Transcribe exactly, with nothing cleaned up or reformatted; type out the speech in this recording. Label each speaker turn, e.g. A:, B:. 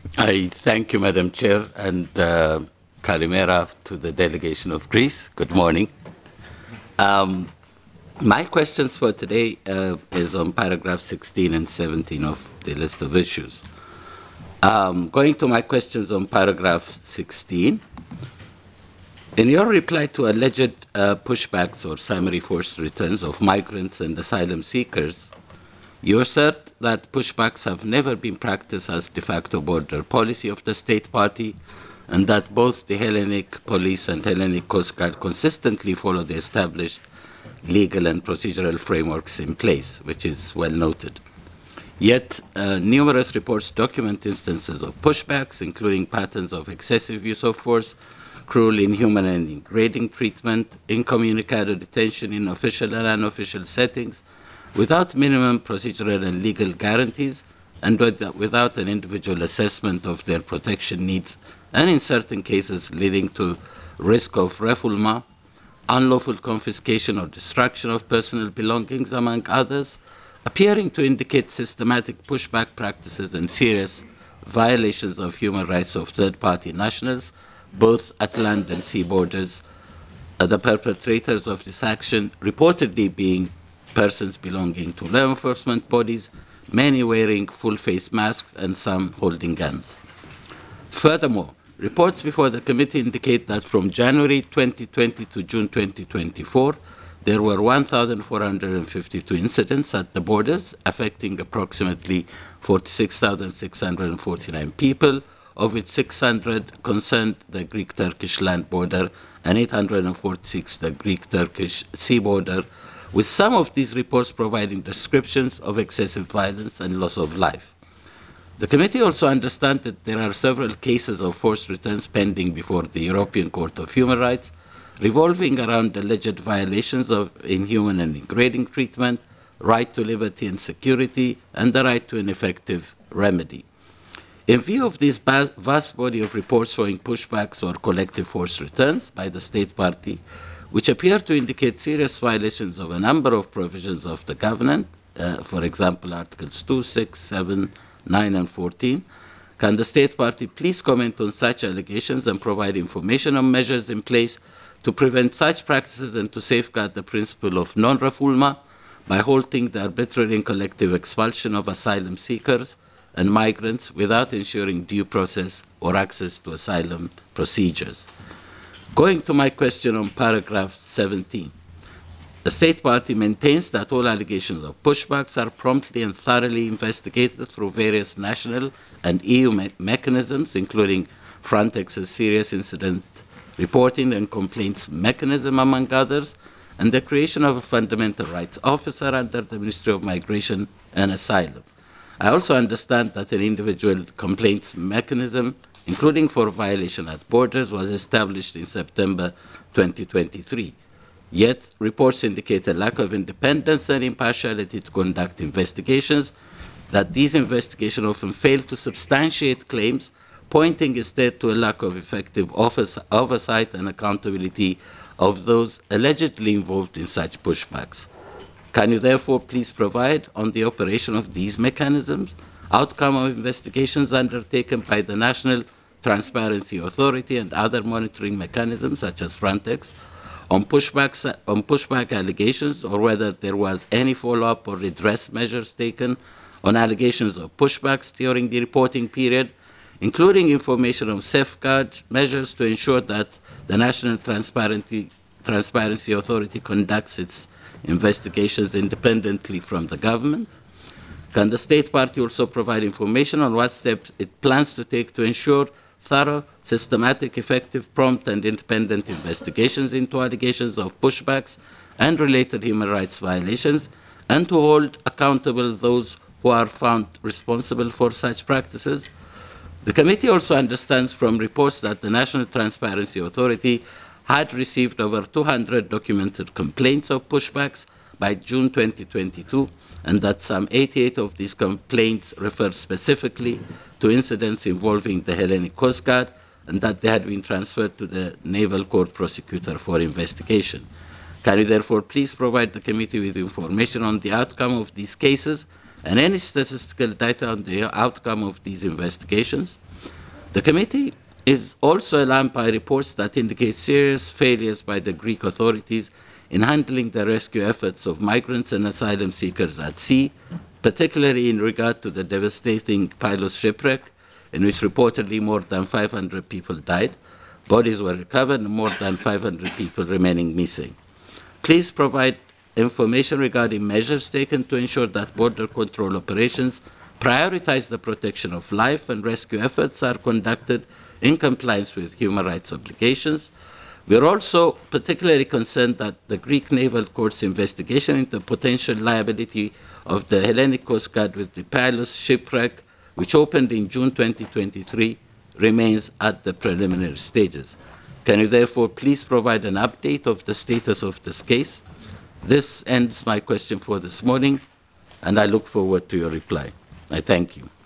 A: I thank you, Madam Chair, and uh, Kalimera to the delegation of Greece. Good morning. Um, my questions for today uh, is on paragraph sixteen and seventeen of the list of issues. Um, going to my questions on paragraph sixteen, in your reply to alleged uh, pushbacks or summary forced returns of migrants and asylum seekers, you assert that pushbacks have never been practiced as de facto border policy of the state party, and that both the Hellenic police and Hellenic Coast Guard consistently follow the established legal and procedural frameworks in place, which is well noted. Yet, uh, numerous reports document instances of pushbacks, including patterns of excessive use of force, cruel, inhuman, and degrading treatment, incommunicado detention in official and unofficial settings, without minimum procedural and legal guarantees, and without an individual assessment of their protection needs, and in certain cases leading to risk of refoulement, unlawful confiscation or destruction of personal belongings, among others, appearing to indicate systematic pushback practices and serious violations of human rights of third-party nationals, both at land and sea borders, uh, the perpetrators of this action reportedly being persons belonging to law enforcement bodies, many wearing full face masks and some holding guns. Furthermore, reports before the committee indicate that from January twenty twenty to June twenty twenty-four, there were one thousand four hundred fifty-two incidents at the borders, affecting approximately forty-six thousand six hundred forty-nine people, of which six hundred concerned the Greek-Turkish land border and eight hundred forty-six the Greek-Turkish sea border, with some of these reports providing descriptions of excessive violence and loss of life. The committee also understands that there are several cases of forced returns pending before the European Court of Human Rights, revolving around alleged violations of inhuman and degrading treatment, right to liberty and security, and the right to an effective remedy. In view of this vast body of reports showing pushbacks or collective forced returns by the state party, which appear to indicate serious violations of a number of provisions of the Covenant, uh, for example, Articles two, six, seven, nine, and fourteen, can the state party please comment on such allegations and provide information on measures in place to prevent such practices and to safeguard the principle of non-refoulement by halting the arbitrary and collective expulsion of asylum seekers and migrants without ensuring due process or access to asylum procedures? Going to my question on paragraph seventeen. The state party maintains that all allegations of pushbacks are promptly and thoroughly investigated through various national and E U me mechanisms, including Frontex's serious incident reporting and complaints mechanism, among others, and the creation of a fundamental rights officer under the Ministry of Migration and Asylum. I also understand that an individual complaints mechanism, including for violation at borders, was established in September twenty twenty-three. Yet, reports indicate a lack of independence and impartiality to conduct investigations, that these investigations often fail to substantiate claims, pointing instead to a lack of effective office, oversight and accountability of those allegedly involved in such pushbacks. Can you therefore please provide on the operation of these mechanisms, outcome of investigations undertaken by the National Transparency Authority and other monitoring mechanisms such as Frontex, on, pushbacks, on pushback allegations, or whether there was any follow-up or redress measures taken on allegations of pushbacks during the reporting period, including information on safeguard measures to ensure that the National Transparency, Transparency Authority conducts its investigations independently from the government? Can the state party also provide information on what steps it plans to take to ensure thorough, systematic, effective, prompt and independent investigations into allegations of pushbacks and related human rights violations, and to hold accountable those who are found responsible for such practices? The committee also understands from reports that the National Transparency Authority had received over two hundred documented complaints of pushbacks by June twenty twenty-two, and that some eighty-eight of these complaints refer specifically to incidents involving the Hellenic Coast Guard, and that they had been transferred to the Naval Court Prosecutor for investigation. Can you therefore please provide the committee with information on the outcome of these cases and any statistical data on the outcome of these investigations. The committee is also alarmed by reports that indicate serious failures by the Greek authorities in handling the rescue efforts of migrants and asylum seekers at sea, particularly in regard to the devastating Pylos shipwreck, in which reportedly more than five hundred people died. Bodies were recovered and more than five hundred people remaining missing. Please provide information regarding measures taken to ensure that border control operations prioritize the protection of life and rescue efforts are conducted in compliance with human rights obligations. We are also particularly concerned that the Greek Naval Court's investigation into potential liability of the Hellenic Coast Guard with the Pylos shipwreck, which opened in June twenty twenty-three, remains at the preliminary stages. Can you therefore please provide an update of the status of this case? This ends my question for this morning, and I look forward to your reply. I thank you.